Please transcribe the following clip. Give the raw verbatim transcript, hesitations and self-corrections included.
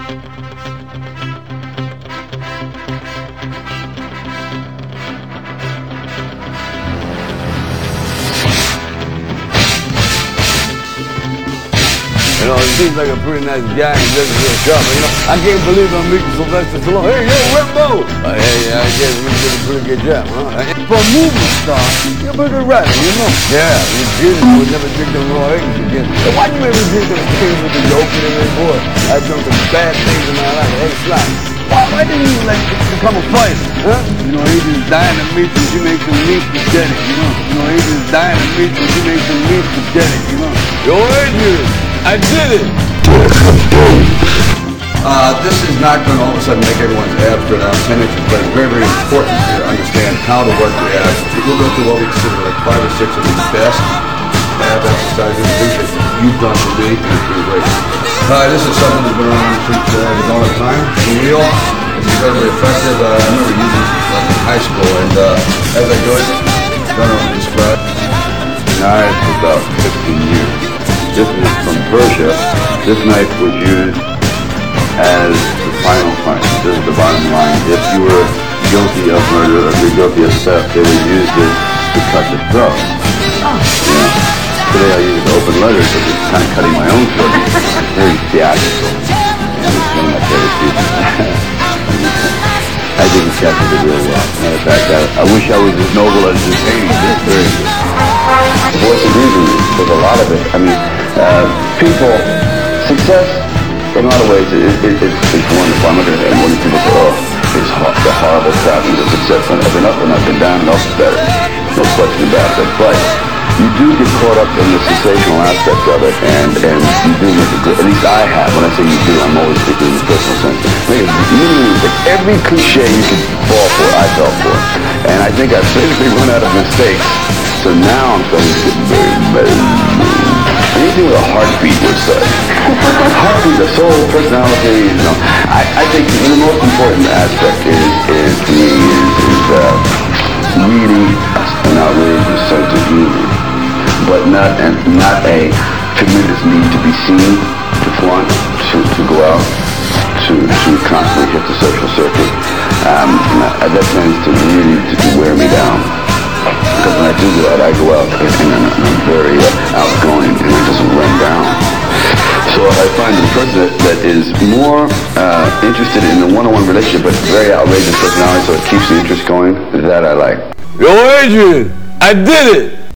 You know, he seems like a pretty nice guy and he doesn't feel sharp. You know, I can't believe I'm meeting Sylvester Stallone. Hey, yo, Rambo! Uh, hey, I guess we did a pretty good job, huh? For a movie star, you're a pretty good writer, you know? Yeah, you Jesus would never drink them raw eggs again. So why do you ever drink them things with the yolk in it, boy? I've done some bad things in my life. Hey, slap. Why, why didn't you let it become a fighter, huh? You know, Adrian's dying to meet you. She makes some meat spaghetti, you know? You know, Adrian's dying to meet you. She makes some meat spaghetti, you know? Yo, Adrian! I did it! Uh, this is not going to all of a sudden make everyone's abs go down ten inches, but it's very, very important to understand how to work the abs. We'll go through what we consider like five or six of the best ab exercises, things that you've done for me, and it's been great. Uh, this is something that's been around since uh, the dawn of time. The wheel is incredibly effective. Uh, I remember using it like in high school, and uh, as I do it, I don't know what to describe. Knife for about fifteen years. This is from Persia. This knife was used as the final punishment. This is the bottom line. If you were guilty of murder or if you're guilty of theft, they would use this to cut the throat. Oh. Yeah. Today I use open letters, so just kind of cutting my own throat. It's very theatrical. And it's one of my favorite pieces. I think he captured it real well. Matter of fact, I, I wish I was as noble as this painting. It's very good. The voice of reason, there's a lot of it. I mean, Uh, people, success, in a lot of ways, it, it, it, it's wonderful. I'm not going to say when people say, oh, it's hor the horrible trappings of success. And I've been up and up and down and up and better. No question about it. But you do get caught up in the sensational aspect of it, and, and you do make it good. At least I have. When I say you do, I'm always speaking in the personal sense. Meaning that every cliche you could fall for, I fell for. And I think I've basically run out of mistakes. So now I'm starting to get very, very anything with a heartbeat would say. Heartbeat, the soul, personality, you know. I, I think the most important aspect is, is to me, is, is uh, really an outrageous sense of humor. But not, and not a tremendous need to be seen, to flaunt, to, to go out, to, to constantly hit the social circuit. Um, that tends to really to wear me down. Because when I do that, I go out and, and I'm very uh, outgoing and it doesn't run down. So I find the person that, that is more uh, interested in the one-on-one relationship but very outrageous personality, so it keeps the interest going, that I like. Yo, Adrian, I did it!